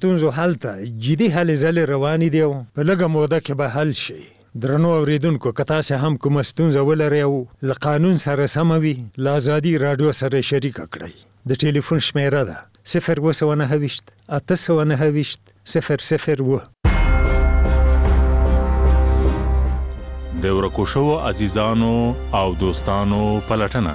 ستونزو حل ته جدي هلې ځلې روانې دي او په لږه موده کې به حل شي. درنو اوریدونکو که تاسې هم کومه ستونزه ولرئ او له قانون سره سمه وي له ازادي راډیو سره شریکه کړئ. د ټلیفون شمیره ده 029 829 001. د ورکو شوو عزیزانو او دوستانو پلټنه.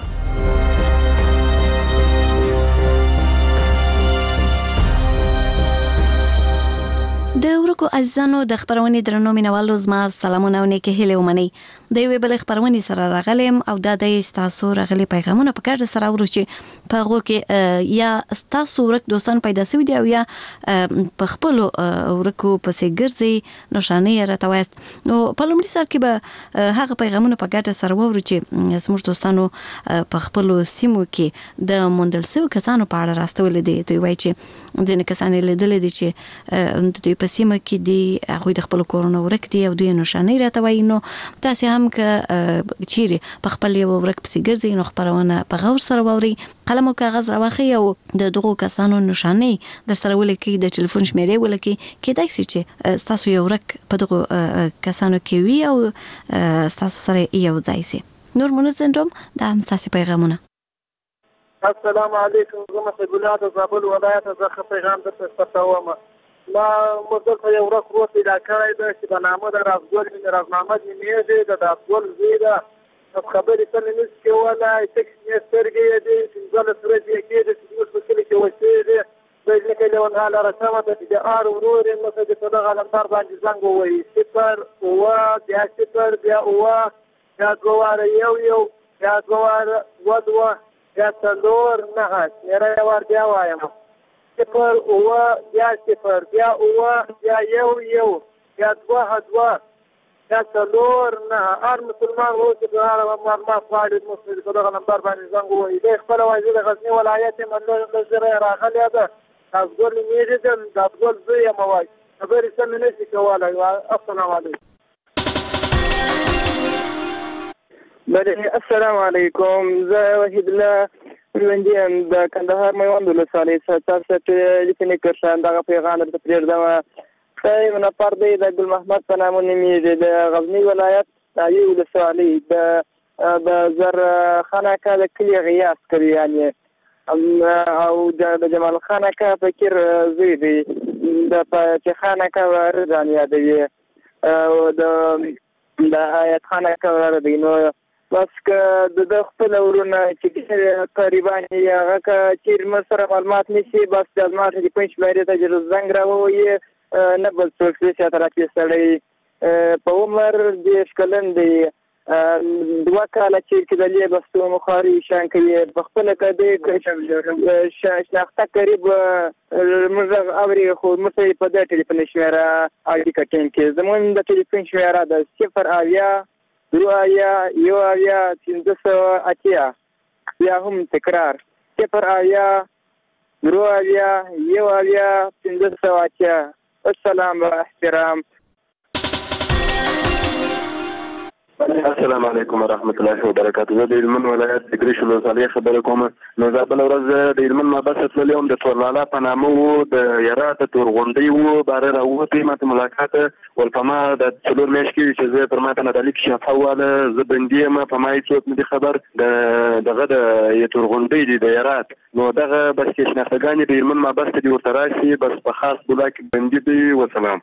د ورکو عزیزانو د خبرونې درنو مینوالو زما سلامونه او نیکې هیلې ومنئ. د یوې بلې خبرونې سره راغلم او دا د ستاسو راغلي پیغامونه په ګډه سره اورو چې په هغو کې یا ستاسو ورک دوستان پیدا سوي دي او یا په خپلو ورکو پسې ګرځئ نښانې یې راته وایاست. نو په لومړي سر کې به هغه پیغامونه په ګډه سره واورو چې زموږ دوستانو په خپلو سیمو کې د موندل سوي کسانو په اړه راستولي دي. دوی وایي چې ځینې کسان یې لیدلي دي چې دوی په سیمه کې دي، هغوی د خپلو کورونو ورک دي او دوی نښانې راته وایي. نو تاسې هم که چیرې په خپل یو ورک پسې ګرځئ نو خبرونه په غور سره واورئ، قلم او کاغذ راواخلئ او د دغو کسانو نښانې در سره ولیکئ، د ټلیفون شمیرې ولیکئ. کیدای شي چې ستاسو یو ورک په دغو کسانو کې وي او ستاسو سره یو ځای شي. نور مونږ سندروم دا هم ستاسو پیغامونه. السلام علیکم. زه مسعود الله د زابل ولایت څخه پیغام درته استوم. ما مدل په یو ورځ وروسته پیدا کړی ده چې په نامه د رازګل رازنامه نومیږي د رازګل زوی ده. خبرې سمې نشي کولی، تک شنې سترګې یې دي، 15 ورځې یې کېږي چې زموږ په کلي کې اوسېږي. ځکه لیونغاله رسمه ده چې د ار ورور یې مخه د په دغه نمبر باندې زنګ ووهي 0 اووه بیا 0 بیا اووه بیا 2 واره 1 بیا 2 واره 2 بیا 4 9 شمېره یې ور بیا وایم 0 اووه بیا 0 بیا اووه بیا 1 بیا 2 2 بیا 4 9. هر مسلمان و چې په هر معلومات غواړي مسلمان په دغه نمبر باندې زنګ ووهي. دی خپله وایي زه د غزني ولایت یم، زره یې راغلې ده، رازګل نومیږي، د رازګل زوی یم. وایي خبرې سمې نشي کولی. السلام علیکم. السلام علیکم. زه وحید الله ژوندي یم د کندهار میوند ولسوالۍ څخه. تاسو ته لیکنې کړم دغه پیغام درته پرېږدم. ښه یو نفر دی د ګل محمد په نامه نومیږي، د غزني ولایت علي ولسوالۍ د زر خان اکا د کلي غیاس کوي یعنې، او د جمال خان اکا فکر زوی دی، د فتح خان اکا ځان یادوي، د آیت خان اکا دی. نو بس که د خپل ورونه چې قریبان یې هغه که چیرې موږ سره معلومات نشي، بس د ما ته د 5 شمېرې ته زنګ راووایي، نه بل څوک دی چې طرفې سړی په عمر 10 کلن دی، 2 کاله چې کېدلې بستو مخاري شان کوي، په خپله که دی شناخته قریب موږ اوري، خو موږ په دې ټلیفون شمېره اړیکه ټینګ کړي. زموږ د ټلیفون شمېره ده 0 اویا 1 580. بیا هم تکرار 0 اویا 1 580. السلام و احترام. السلام علیکم ورحمۃ اللہ وبرکاتہ. زه د هلمند ولایت د ګریش ولسوالۍ خبره کوم. نو زه بله ورځ د هلمند مابس تللی وم، د تورلالا په نامه و، د یاره د تورغونډۍ و، باره راووتی ما ته ملاقات ول په ما د 4 میاشتې کېږي چې زه پر ما ته د لیک شفه واله، زه بندي یم، په ما هېڅوک نه دي خبر. دغه د تورغونډۍ دی د یارات، نو دغه بس کې شناختګانې د هلمند مابس ته دي ورته راشي، بس په خاص بولا کې بندي دی. وسلام.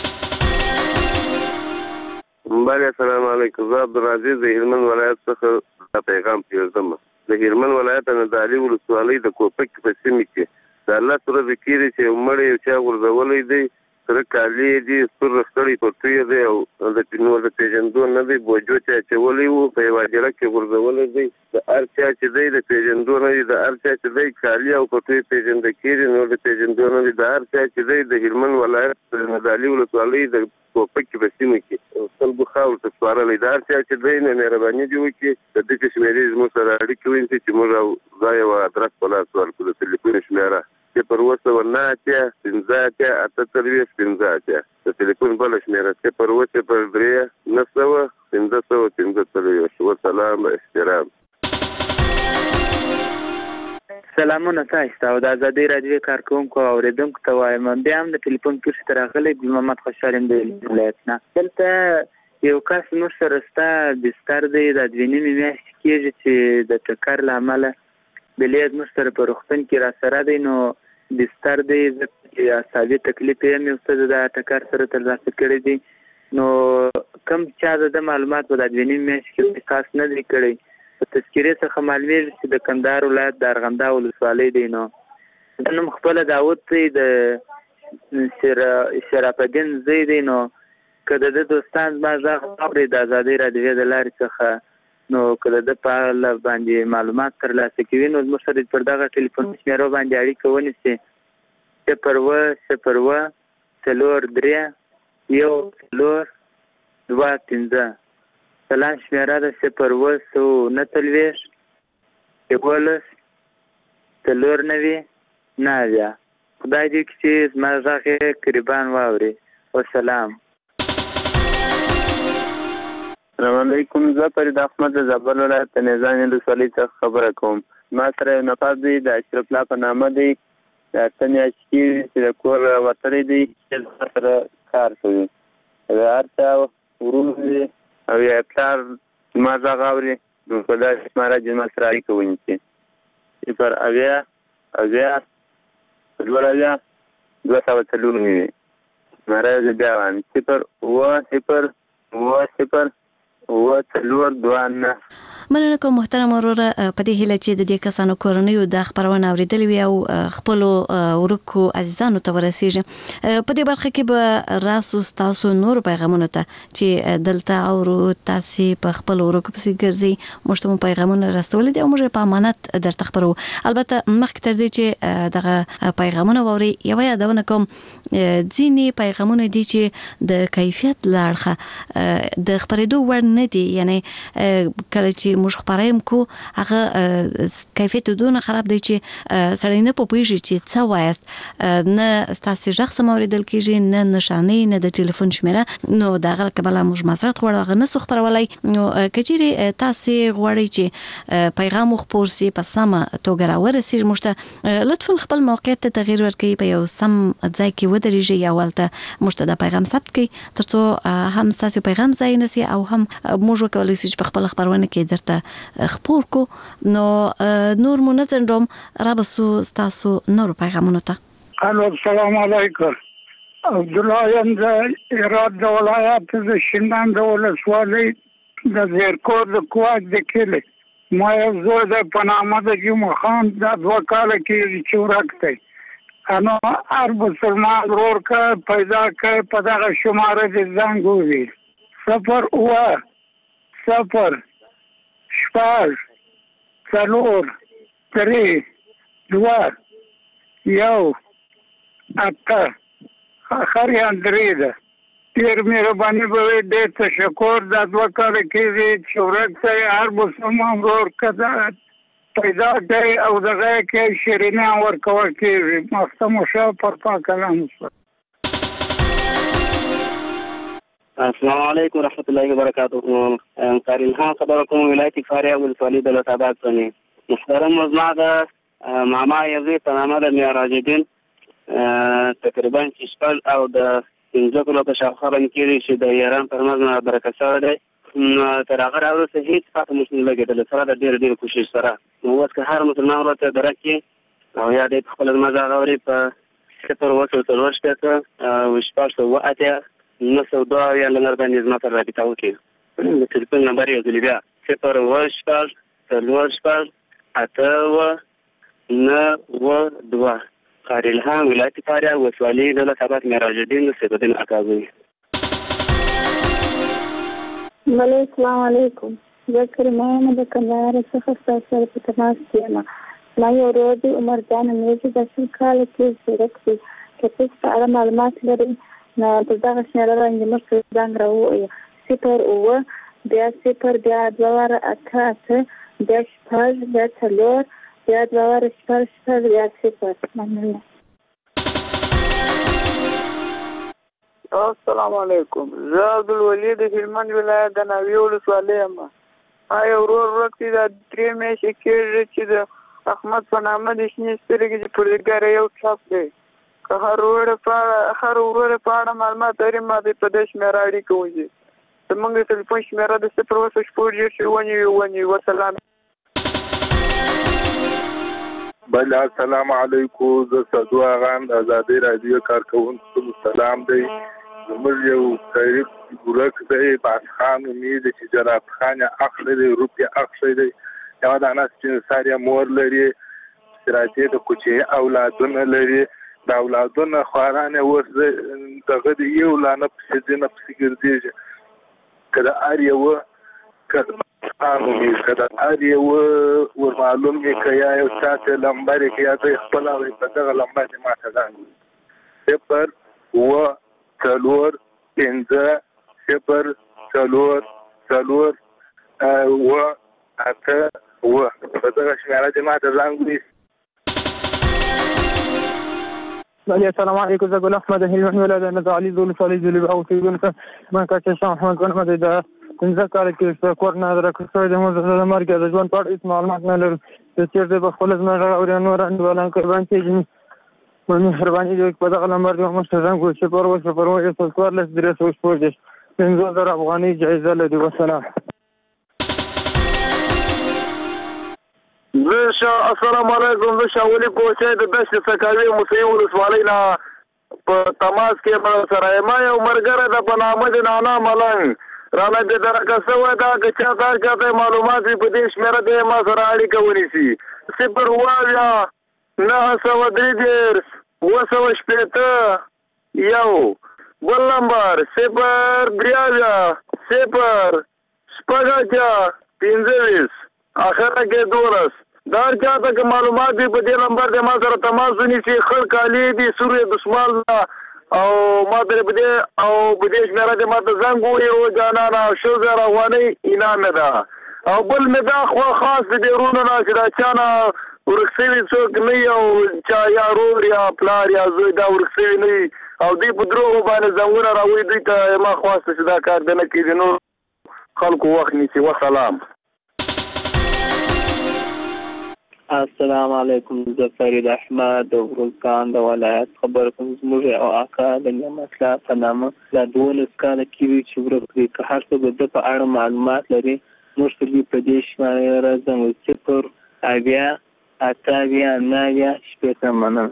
بله السلام علیکم. زه عبدالعزیز د هلمند ولایت څخه پیغام پرېږدم. د هلمند ولایت نه د علي ولسوالۍ د کوپک په سیمې کې د الله ورځې کېږي چې مړی یو چا غورځولی دی، سره کالي دي، سور رختړی پټوی دی او د پیژندو نه دی، بوجو چا اچولی و، په یوه جړه کې غورځولی دی. د هر چا چې دی د پیژندو نه دی، د هر چا چې دی کالي او پټوی پیژنده کېږي، نو د پیژندو نه دی. د هر چا چې دی د هلمند ولایت د علي ولسوالۍ د کوپک په سیمه کې خلکو خاورو ته سپارلی، د هر چا چې دی نه مهرباني دې وکړي د دې شمېرې زموږ سره اړیکې ونیسي چې موږ ځای او ادرس په لاس ورکړو. د ټلیفون شمېره 0 9 5 8 5 د ټلیفون بله شمېره 0 3 9 5 5. وسلام احترام. سلامونه تاسو ته او د ازادي راډیو کارکونکو او اوریدونکو ته وایم. بیا هم د ټلیفون پرسه تر راغلی ګل محمد خوشحال یم د ولایت نه. دلته یو کس موږ سره ستا بستر دی د 2 میاشتې کېږي چې د ټکر له امله بلید موږ سره په روغتون کې را سره دی، نو بستر دی چې اعصابي تکلیف یې هم یو څه د ټکر سره ترلاسه کړی دی، نو کوم چا د معلومات په د 2 میاشتې کې خاص نه دی کړی. په تذکرې څخه معلومیږي چې د کندهار ولایت د ارغنداب ولسوالۍ دی. نو د نوم خپله داود دی د شرف الدین زوی دی. نو که د دوستان زما غږ اوري د ازادۍ راډیو د لارې څخه، نو که د په اړه باندې معلومات ترلاسه کوي نو زموږ سره پر دغه ټلیفون شمیرو باندې اړیکه ونیسي 010431425. سلام شمیره ده 01019 خدای دې چې زما غږ یې قریبان واوري. والسلام. السلام علیکم. زه فرید احمد د زابل ولایت د نیزان ولسوالۍ څخه خبره کوم. ما سره یو نفر دی د اشرف الله په نامه دی، د 8 میاشتې کېږي چې د کور وتلی دی چې زما سره کار کوي. د هر چا ورور دی او یا پلار زما غږ اوري نو په داسې شماره چې زما سره اړیکه ونیسي 0800204 شماره زه بیا وایم 08004 مننه کوم محترم وروره. په دې هیله چې د دې کسانو کورنیو د خبرونه اوریدلې وي او خپل ورکو عزیزانو ته ورسیږي. په دې برخه کې به راسو تاسو نور پیغامونه ته چې دلته او تاسو په خپل ورکو پسې ګرځي مشتمو پیغامونه راستولې دي او موږ په امانت درته خبرو. البته مخکې تر دې چې دغه پیغامونه ووري یو یادونه کوم ځینې پیغامونه دي چې د کیفیت لاړخه د خبرېدو وړ نه دي، یعنی کله چې موږ خبرېم کو هغه کیفیت دونه خراب دی چې سړی نه پوهیږي چې څه وایست، نه تاسو ځخ سموریدل کېږي، نه نشانه، نه د ټلیفون شمیره. نو دا غل کبل موږ معذرت غواړو هغه نه خبرولای. نو کچېری تاسو غواړئ چې پیغام خپور سي په سمه توګه راورسي موږ ته لطفا خپل موقعیت ته تغییر ورکړئ، په یو سم ځای کې ودرېږئ یا ولته موږ ته د پیغام ثبت کړئ ترڅو هم تاسو پیغام ځای نسی او هم موږ وکولای شو په خپل خبرونه کې درته خبر کو. نو نور منځندوم رابسو تاسو نور پیغامونه ته. الو السلام علیکم. عبد الله یم د ایراد د ولایت د شینان د ولسوالۍ د زیرکور د کوټ د کلی. ما یو زوی د پنامه د جمعه خان د 2 کاله کې چې ورکته انا هر مسلمان ورور کا پیدا کړ په دغه شماره د زنګ وی 01004 اخر یې اندرې ده. ډېر مهرباني به وي، ډېر تشکر. دا 2 کاله کېږي چې ورکته هر مسلمان ورور کا پیدا کړي او دغه کې شیرینه ورکول کېږي. مخته مشه پر پاک کلام. السلام علیکم ورحمۃ اللہ وبرکاتہ. قاری الهام خبر کوم ولایت فاریاب ولسوالی دولت آباد څخه. محترم مزماد ماما یزی په نامه د معراج الدین تقریبا 6 او د 15 کلو په شاوخوا باندې کېږي چې د ایران پر مزنه برکت سره دی. تر هغه راوروسته هیڅ پاتې مشکل نه لګېدل سره د ډېر کوشش سره. نو اوس که هر مسلمان ورته درکې او یا د خپل مزه غوري په 01043 902 یا لنر باندې زما سره رابطه وکړي. د ټلیفون نمبر یې ځلې بیا 01043 قاری الهام ولایت فاریاب ولسوالی دولت آباد معراج الدین سیدالدین اکاظمی. السلام علیکم. زه کریمه د کندهار څخه تاسو سره په تماس کې یم. ما یو ورور دی عمر جان مې د 10 کال کې سرک دی چې تاسو په اړه معلومات لرئ نو په دغه شمیره باندې موږ ځان راوړو 0 بیا 0 بیا 288 بیا 4 بیا 4 بیا 288 بیا 0. مننه. السلام علیکم. زه عبدالولي د هلمند ولایت د ناوې ولسوالۍ یم. یو ورور ورکتي د 3 میاشتې کېږي چې د احمد په نامه د شنې سترګې چې پرېګره یو ټاپ دی که هر ورور په اړه معلومات لري ما دې په دې شمېره اړیکه وکړي زموږ د تلیفون شمېره د 0 وسلام. بله السلام علیکم زه سعدو آغام د ازادۍ راډیو کارکوونکو سلام دی. زموږ یو قریب ورک دی باز خان امید چې جرات خان اخلی دی روپیه اخلی دی یوه دانه سپین سارې مور لري راځي د کوچني اولادونه لري د اولادونه خوارانې اوس دغه د یو لانه پسې دی نه پسې ګرځېږي که د هر یوه که د هر یوه ور معلوم وي که یا یو چا ته لمبر یې که یا ته یې خپله وي په دغه لمبر یې ما ته زنګ وي 0 په دغه شمېره دې ما ته زنګ وي. السلام علیکم زه ګل احمد هلمند ولایت نه علي زول صالح جلیب او تیګونکه ما کاچا شاه محمد ګل مده دا څنګه کار کې کور نه درکړې د موږ د مرګ د ژوند په اړه هیڅ معلومات نه لرو چې په خپل ځمکه او نور اندولان کوي چې مهرباني دې په دغه نمبر باندې موږ څنګه چې پروژه څلور لس درې سو سپورټ 50,000 افغاني جایزه لري. والسلام. السلام علیکم زه شاولي کوچی د دشت سکاوي موسیو ولسوالۍ نه په تماس کې سره ما یو ملګری د په نامه د نانا ملنګ رانه د درکه شوی دا که چا کار چاته معلومات وي په دې شمېره دی ما سره اړیکه ونیسي 0 بل نمبر 0 اخره کې 12 دار چاته که معلومات وي په دې نمبر دی ما سره تماس ونیسي خړ کالي دي سورې دسمال او ما ته په دې شمېره دی ما ته زنګ ووایي او جانانه 100,000 افغانۍ انعام مې ده او بل مې دا خاص د دې ورونو نه چې دا چا نه ورک شوي څوک نه وي او چا یا رور یا پلار یا زوی دا ورک شوي نه وي او دوی په دروغو باندې زنګونه راوړي دوی ته ما خواسته چې دا کار دی نه کېږي نور خلکو وخت نیسي. وسلام. السلام علیکم زه فرید احمد د ورکان د ولایت خبر کوم زموږ او آقا د نعمت الله په نامه دا 12 کاله کېږي چې ورک دی که هر څوک د په اړه معلومات لري موږ ته په دې شمېره زنګ 0 مننه.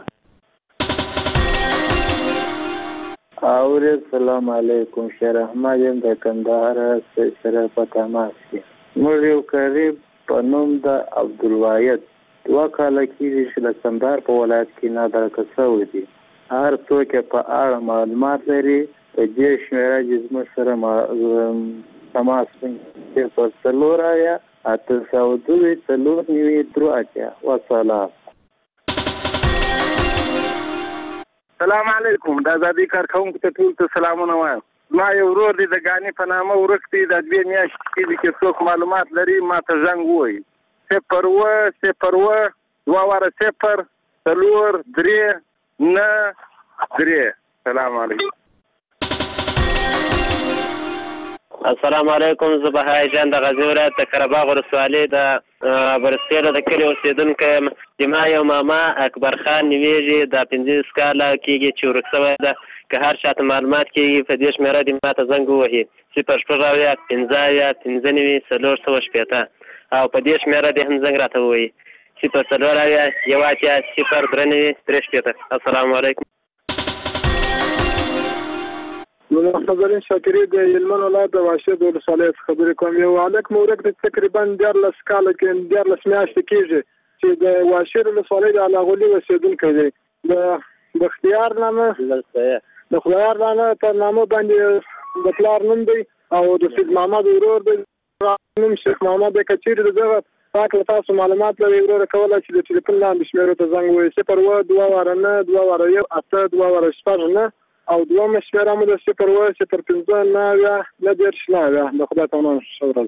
السلام علیکم شیر احمد یم د کندهار سره په تماس کې موږ یو قریب په نوم د عبدالواحد 2 کاله کېږي چې د کندهار په ولایت کې نادرکه شوی دی هر څوک په اړه معلومات لري په دې شمېره چې زموږ سره تماس کوي 0 وسلام. سلام علیکم د ازادۍ کارکوونکو ته ټول ته سلامونه وایم. ما یو ورور دی د ګانې په نامه ورک دی د 2 میاشتې کېږي چې څوک معلومات لري ما ته زنګ ووایي 0 سلام علیکم. السلام علیکم زه بهای جان د غزني ولایت د قرهباغ ولسوالۍ د برسېره د کلي اوسېدونکی یم چې ما یو ماما اکبر خان نومیږي دا 15 کاله کېږي چې ورک شوی ده که هر چاته معلومات کېږي په دې شمېره دې ما ته زنګ ووهي 0 او په دې شمېره دې هم زنګ راته ووایي 0 السلام علیکم. نو شاکرې د هلمند ولایت د واشد ولسوالۍ څخه خبرې کوم. یو هلک مو ورک دی تقریبا 14 کاله کې 14 میاشتې کېږي چې د واشد ولسوالۍ د علاغولي اوسېدونکی دی د خدیار نامه په نامه باندې د پلار نوم دی او د سید محمد ورور دی نوم شیخ محمد دی. که چېرې دغه پاک له تاسو معلومات لرئ وروره کولی چې د ټلیفون لاندې شمېرو ته زنګ ووایي 0 او دومره شمېره مو د 0 د خدای ته مننه.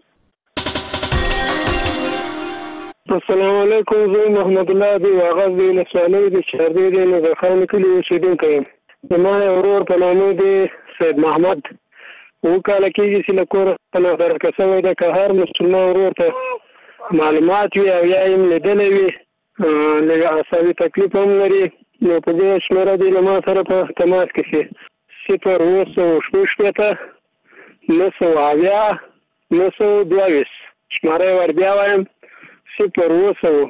السلام علیکم زه محمد الله دی آغاز دی ولسوالۍ د چاردې د نظرخان کلي اوسېدونکی یم. زما ورور په نامه دی سید محمد 2 کاله کېږي چې له کوره نادرکه شوی ده که هر مسلمان ورور ته معلومات وي او یا یې لیدلی وي لږ اعصابي تکلیف هم لري. نو په دې شمېره دی له ما سره په تماس کې شي 0 970 922 شماره ور بیا وایم 0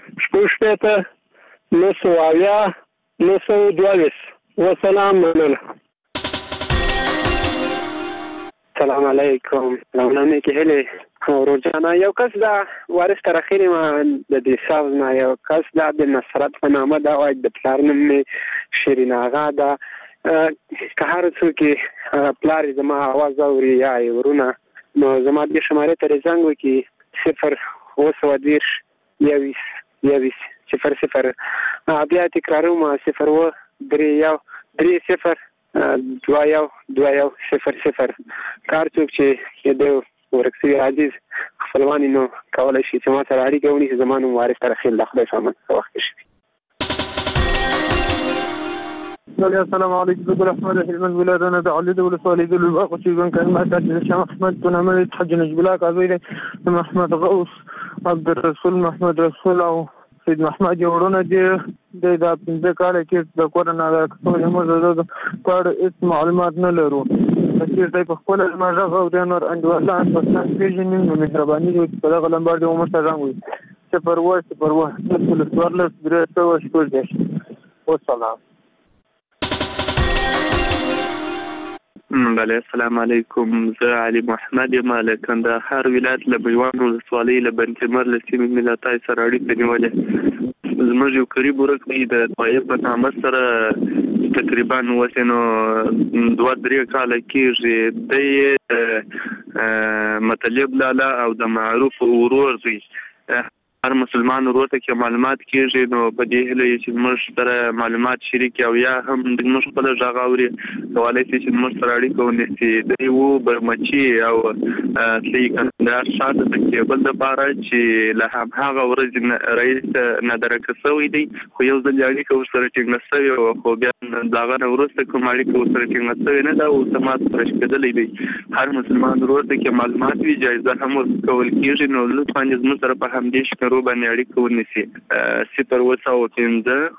970 922. وسلام مننه. السلام علیکم. لونامې کې هلې ورور جانا یو کس دا وارث تر اخیری ما د دې ساز نه یو کس دا د نصرت په نامه دا وایي د پلار نوم مې شیرین آغا دا که هر څوک پلار زما آواز اوري یا ورونه نو زما دې شمارې ته زنګ وکړي 0 بیا تکراروم 0 3 0 2 0 کار څوک چې د ورکسي عزیز خپلوانی نو کولای شي چې ما سره اړیکه ونیسي. زما نوم وارث ترخیل د خدای سامان څه وخت شي. السلام علیکم. ابو احمد هلمند ولادنا د علي د ولسوالۍ د لوباغ چې ګن کلمه د شام احمد په نامه د حج نجبلا کاوی د محمد غوث عبد الرسول محمد رسول او سید محمد جوړونه د 15 کال کې د کورونا د کڅوړې موږ د کار هیڅ معلومات نه لرو. چې دای په خپل ماجه او د نور انډوالله پاکستان کې نو مهرباني وکړئ په دغه لمبر د عمر سره راغوي 0 والسلام. بله السلام علیکم. زه علي محمد یم له کندهار ولایت له بیوان ولسوالۍ له بنتمر له سیمې ملتای سره اړیکه نیولې. زموږ یو قریب ورکوي د طایب په نامه سره تقریبا وسنو 2-3 کال کېږي د مطلب لالا او د معروف ورور زوی هر مسلمان ورور ته کې معلومات کېږي نو په دې هله چې موږ سره معلومات شریک او یا هم د موږ خپل ژغ اوري کولای شي چې موږ سره اړیکه ونیسي. د یو برمچي او تلي کندهار شاته د کېبل د پاره چې له هغه ورځ رئیس نادرکه سوی دی خو یو ځل اړیکه ورسره ټینګه سوی او خو بیا دغه وروسته کوم اړیکه ورسره ټینګه سوی نه دا اوسمات پرشکدلې دی. هر مسلمان ورور ته کې معلومات وی جایزه هم ورکول کېږي نو لطفا زموږ سره په همدې شکر باندې اړیکه ونیسي. 0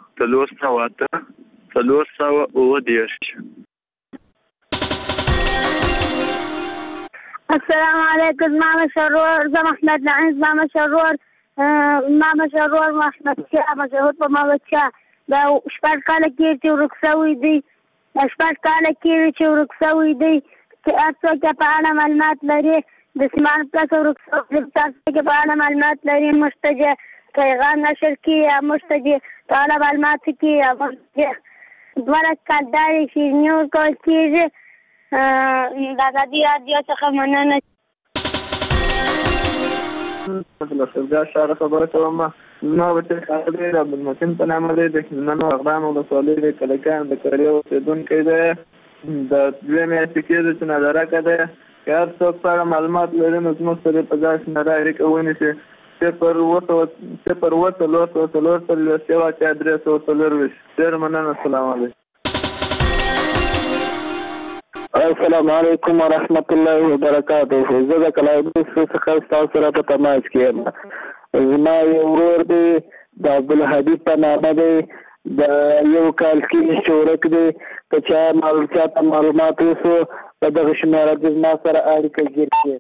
السلام علیکم. ماما شرور زم احمد نعیز ماما شرور محمد شاه مشهور په ماما شاه دا شپږ کال کې چې ورکسوي دی چې ارڅو په اړه معلومات لري د سیمان پلاس ورکسوي تاسو کې په اړه معلومات لري مشتجه پیغام نشر کی یا مشتجه تعالی معلومات کی یا دواره کالداری شیرنیور کول کیږي د ازادي رادیو څخه مننه. مثلا شهر خبره کوم ما وته خبرې د عبدالمتین په نامه دی د نن اقدام او سوالې د کلکان د کړیو سیدونکو ده د دوه میاشتې کې د نظر کده یار څوک سره معلومات لري نو موږ سره په ځای نه راځي کوي چې 0 مننه. السلام علیکم. السلام علیکم ورحمت الله وبرکاته. زه د کلایبوس څخه تاسو سره په تماس کې یم. زما یو ورور دی د عبدالحبیب په نامه دی د یو کال کې شورک دی په چا معلومات وسو په دغه شماره د ما سره اړیکه جوړ کړي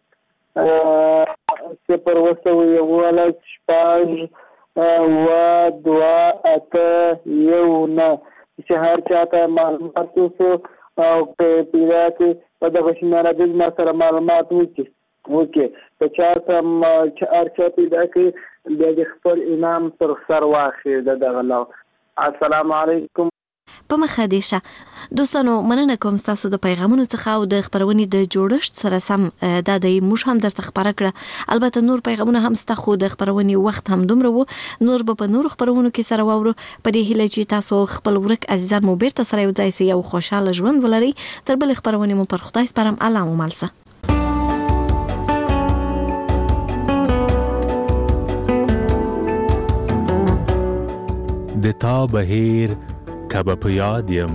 0 چې هر چاته معلومات وسو او په پیدا کې په دغه شماره د ما سره معلومات وکړي په چا چې هر چا پیدا کې د خپل انعام سر واخلي دغه لو. السلام علیکم. په مخه دې شه دوستانو مننه کوم تاسو د پیغامونو څخه او د خبرونې د جوړښت سره سم د دې موږ هم درته خبره کړه. البته نور پیغامونه هم ستا خو د خبرونې وخت هم دومره وو نور په نور خبرونو کې سره وورو په دې هیله چې تاسو خپل ورک عزیزان مو بیرته سره یو ځای سي او خوشاله ژوند ولري. تر بل خبرونې مو پر خدای سپارم. الله مو مالسه. د تا بهیر کبه په یاد یم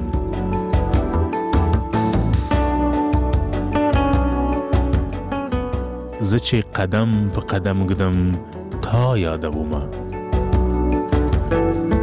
زه چې قدم په قدم ګدم تا یادومه افغانستان.